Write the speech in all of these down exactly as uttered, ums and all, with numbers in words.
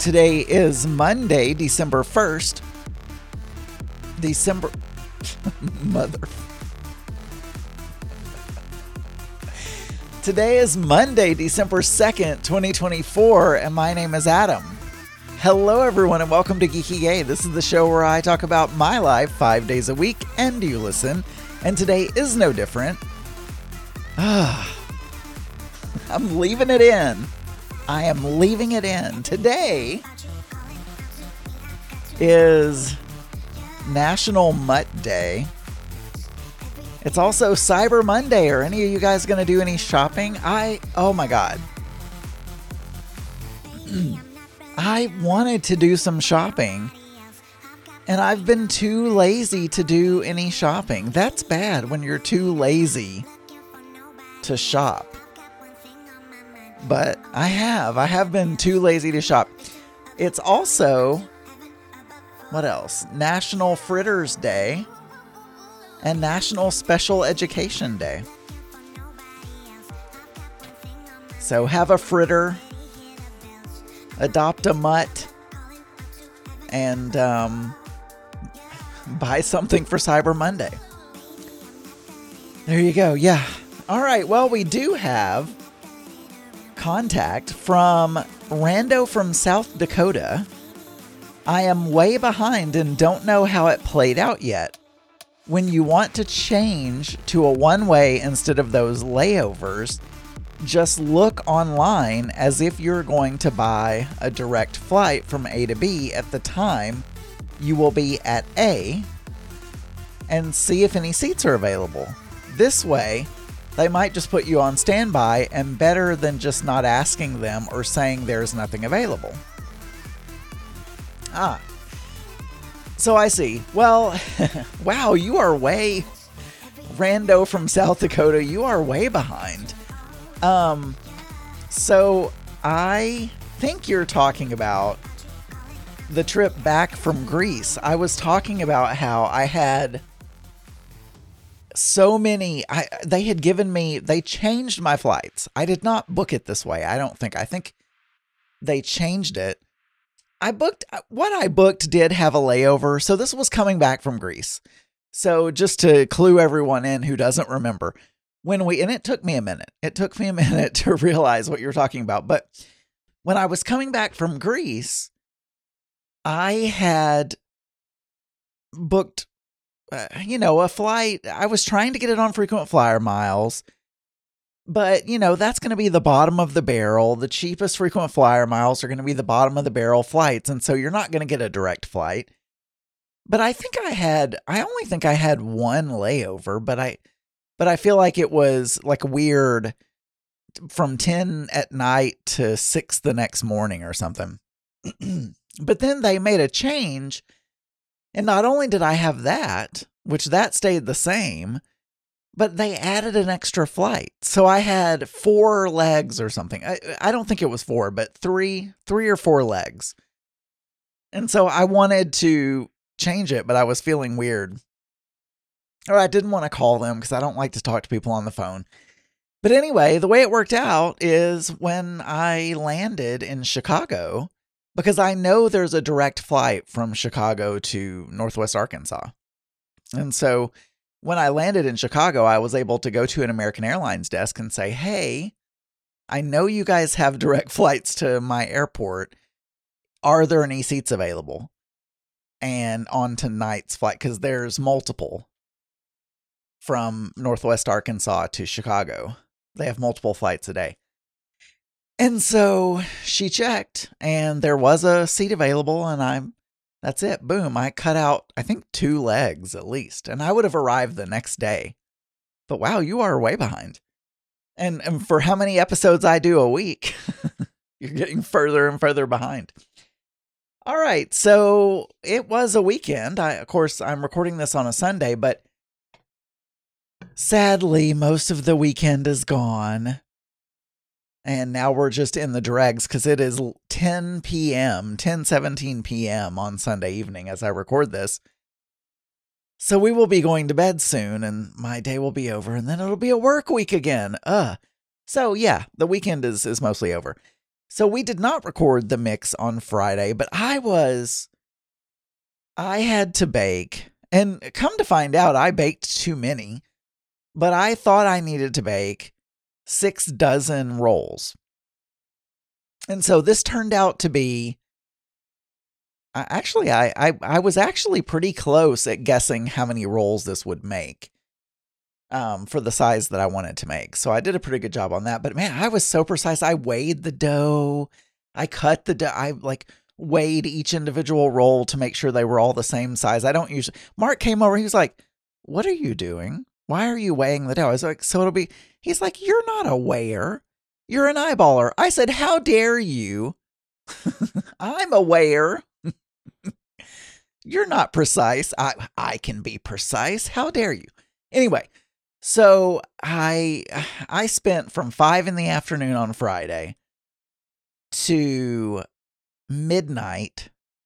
Today is Monday, December first. December... Mother... Today is Monday, December second, twenty twenty-four, and my name is Adam. Hello, everyone, and welcome to Geeky Gay. This is the show where I talk about my life five days a week, and you listen. And today is no different. Ah, I'm leaving it in. I am leaving it in. Today is National Mutt Day. It's also Cyber Monday. Are any of you guys going to do any shopping? I, oh my God. I wanted to do some shopping, and I've been too lazy to do any shopping. That's bad when you're too lazy to shop. But I have. I have been too lazy to shop. It's also, what else? National Fritters Day and National Special Education Day. So have a fritter, adopt a mutt, and um, buy something for Cyber Monday. There you go. Yeah. All right. Well, we do have contact from Rando from South Dakota. I am way behind and don't know how it played out yet. When you want to change to a one-way instead of those layovers, just look online as if you're going to buy a direct flight from A to B at the time you will be at A, and see if any seats are available. This way, they might just put you on standby, and better than just not asking them or saying there's nothing available. Ah. So I see. Well, wow, you are way... Rando from South Dakota, you are way behind. Um, so I think you're talking about the trip back from Greece. I was talking about how I had so many, I, they had given me, they changed my flights. I did not book it this way. I don't think, I think they changed it. I booked, what I booked did have a layover. So this was coming back from Greece. So just to clue everyone in who doesn't remember, when we, and it took me a minute, it took me a minute to realize what you're talking about. But when I was coming back from Greece, I had booked, uh, you know, a flight. I was trying to get it on frequent flyer miles, but you know, that's going to be the bottom of the barrel. The cheapest frequent flyer miles are going to be the bottom of the barrel flights. And so you're not going to get a direct flight. But I think I had, I only think I had one layover, but I, but I feel like it was like weird from ten at night to six the next morning or something. But then they made a change. And not only did I have that, which that stayed the same, but they added an extra flight. So I had four legs or something. I, I don't think it was four, but three, three or four legs. And so I wanted to change it, but I was feeling weird. Or I didn't want to call them because I don't like to talk to people on the phone. But anyway, the way it worked out is when I landed in Chicago, because I know there's a direct flight from Chicago to Northwest Arkansas. And so when I landed in Chicago, I was able to go to an American Airlines desk and say, hey, I know you guys have direct flights to my airport. Are there any seats available? And on tonight's flight, because there's multiple from Northwest Arkansas to Chicago. They have multiple flights a day. And so she checked and there was a seat available, and I'm, that's it. Boom. I cut out, I think, two legs at least, and I would have arrived the next day. But wow, you are way behind. And, and for how many episodes I do a week, you're getting further and further behind. All right. So it was a weekend. I, of course, I'm recording this on a Sunday, but sadly, most of the weekend is gone. And now we're just in the dregs because it is ten p.m., ten seventeen p.m. on Sunday evening as I record this. So we will be going to bed soon and my day will be over, and then it'll be a work week again. Uh, so yeah, the weekend is, is mostly over. So we did not record the mix on Friday, but I was, I had to bake. And come to find out, I baked too many. But I thought I needed to bake six dozen rolls. And so this turned out to be, uh, actually, I, I, I was actually pretty close at guessing how many rolls this would make um, for the size that I wanted to make. So I did a pretty good job on that. But man, I was so precise. I weighed the dough. I cut the dough. I like weighed each individual roll to make sure they were all the same size. I don't usually, Mark came over. He was like, "What are you doing? Why are you weighing the dough?" I was like, "So it'll be," he's like, "You're not a weigher. You're an eyeballer." I said, "How dare you?" I'm a weigher. You're not precise. I I can be precise. How dare you? Anyway, so I I spent from five in the afternoon on Friday to midnight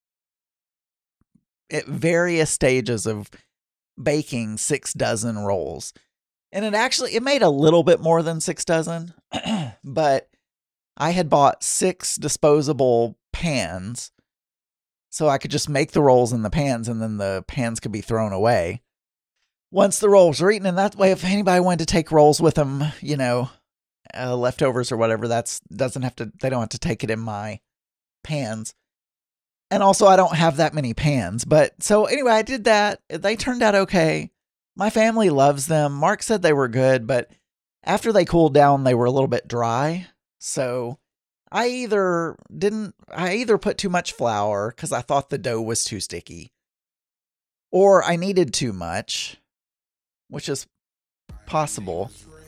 at various stages of baking six dozen rolls. And it actually, it made a little bit more than six dozen, but I had bought six disposable pans so I could just make the rolls in the pans and then the pans could be thrown away once the rolls were eaten. And that way, if anybody wanted to take rolls with them, you know, uh, leftovers or whatever, that's doesn't have to, they don't have to take it in my pans. And also I don't have that many pans, but so anyway, I did that. They turned out okay. My family loves them. Mark said they were good, but after they cooled down, they were a little bit dry. So I either didn't, I either put too much flour because I thought the dough was too sticky, or I needed too much, which is possible,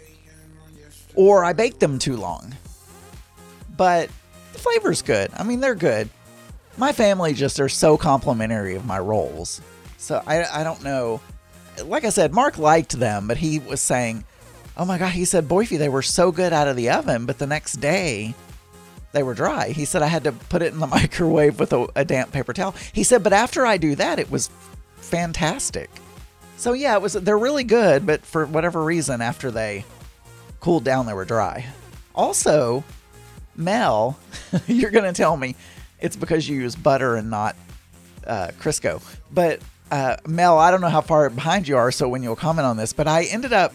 or I baked them too long. But the flavor's good. I mean, they're good. My family just are so complimentary of my rolls. So I, I don't know. Like I said, Mark liked them, but he was saying, "Oh my God," he said, "Boyfie, they were so good out of the oven, but the next day they were dry." He said, "I had to put it in the microwave with a, a damp paper towel." He said, "But after I do that, it was fantastic." So yeah, it was, they're really good, but for whatever reason, after they cooled down, they were dry. Also, Mel, you're going to tell me it's because you use butter and not uh, Crisco. But uh, Mel, I don't know how far behind you are, so when you'll comment on this, but I ended up,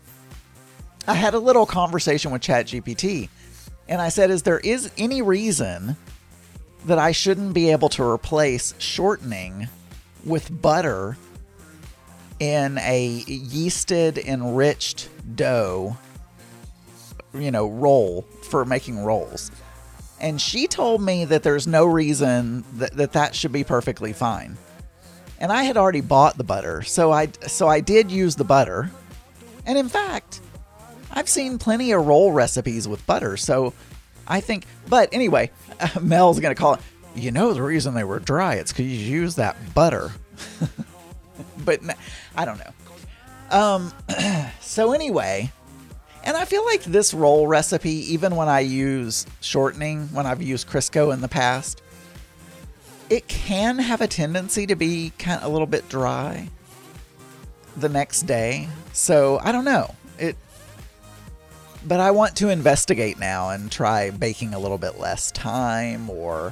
I had a little conversation with ChatGPT, and I said, is there is any reason that I shouldn't be able to replace shortening with butter in a yeasted, enriched dough, you know, roll for making rolls? And she told me that there's no reason that, that that should be perfectly fine. And I had already bought the butter, so I so I did use the butter. And in fact, I've seen plenty of roll recipes with butter, so I think, but anyway, uh, Mel's going to call it, "You know the reason they were dry, it's because you used that butter." But I don't know. Um, so anyway, and I feel like this roll recipe, even when I use shortening, when I've used Crisco in the past, it can have a tendency to be kind of a little bit dry the next day. So I don't know. It, but I want to investigate now and try baking a little bit less time, or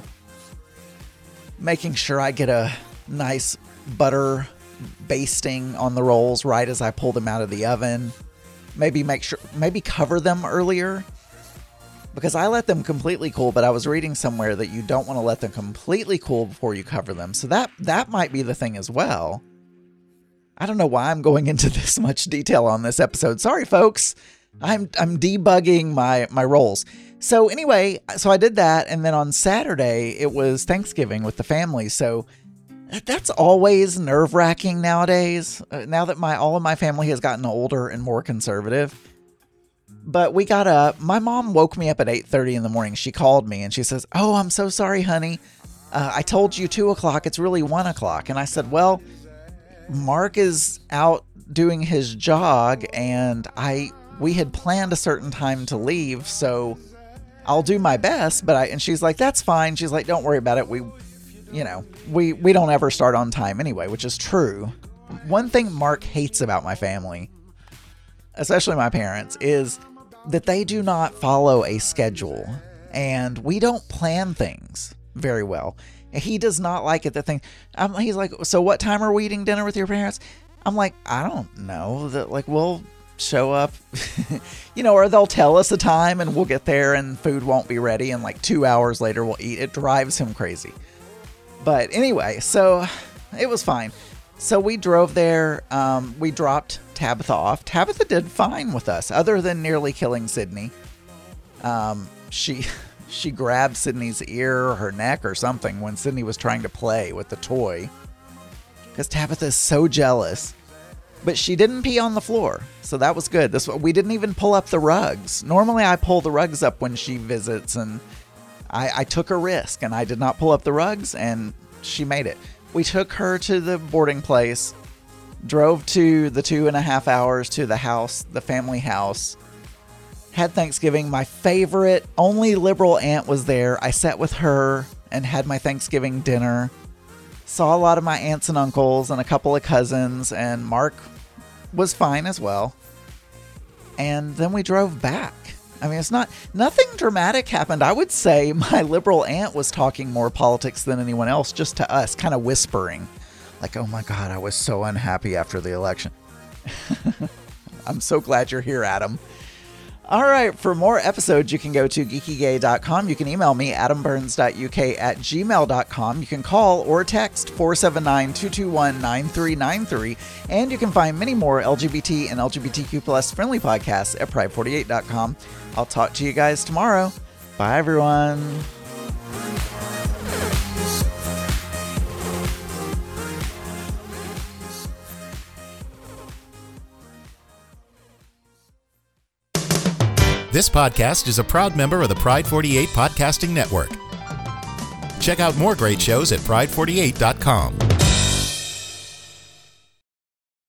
making sure I get a nice butter basting on the rolls right as I pull them out of the oven. Maybe make sure, maybe cover them earlier, because I let them completely cool, but I was reading somewhere that you don't want to let them completely cool before you cover them. So that, that might be the thing as well. I don't know why I'm going into this much detail on this episode. Sorry, folks. I'm, I'm debugging my, my rolls. So anyway, so I did that. And then on Saturday, it was Thanksgiving with the family. So that's always nerve-wracking nowadays, uh, now that my all of my family has gotten older and more conservative. But we got up. My mom woke me up at eight thirty in the morning. She called me and she says, "Oh, I'm so sorry, honey. Uh, I told you two o'clock. It's really one o'clock. And I said, "Well, Mark is out doing his jog, and I we had planned a certain time to leave, so I'll do my best." But I and she's like, "That's fine." She's like, "Don't worry about it. We You know, we, we don't ever start on time anyway," which is true. One thing Mark hates about my family, especially my parents, is that they do not follow a schedule. and we don't plan things very well. He does not like it. The thing, um, he's like, so what time are we eating dinner with your parents? I'm like, I don't know. That like we'll show up, you know, or they'll tell us a time and we'll get there and food won't be ready, and like two hours later we'll eat. It drives him crazy. But anyway, so it was fine. So we drove there. Um, we dropped Tabitha off. Tabitha did fine with us, other than nearly killing Sydney. Um, she she grabbed Sydney's ear or her neck or something when Sydney was trying to play with the toy, because Tabitha is so jealous. But she didn't pee on the floor, so that was good. This we didn't even pull up the rugs. Normally I pull the rugs up when she visits, and I, I took a risk, and I did not pull up the rugs, and she made it. We took her to the boarding place, drove to the two and a half hours to the house, the family house, had Thanksgiving. My favorite, only liberal aunt was there. I sat with her and had my Thanksgiving dinner. Saw a lot of my aunts and uncles and a couple of cousins, and Mark was fine as well. And then we drove back. I mean, it's not, nothing dramatic happened. I would say my liberal aunt was talking more politics than anyone else, just to us, kind of whispering. Like, oh my God, I was so unhappy after the election. I'm so glad you're here, Adam. All right, for more episodes, you can go to geeky gay dot com. You can email me, adam burns dot u k at gmail dot com. You can call or text four seven nine, two two one, nine three nine three. And you can find many more L G B T and L G B T Q plus friendly podcasts at pride forty-eight dot com. I'll talk to you guys tomorrow. Bye, everyone. This podcast is a proud member of the Pride forty-eight Podcasting Network. Check out more great shows at pride forty-eight dot com.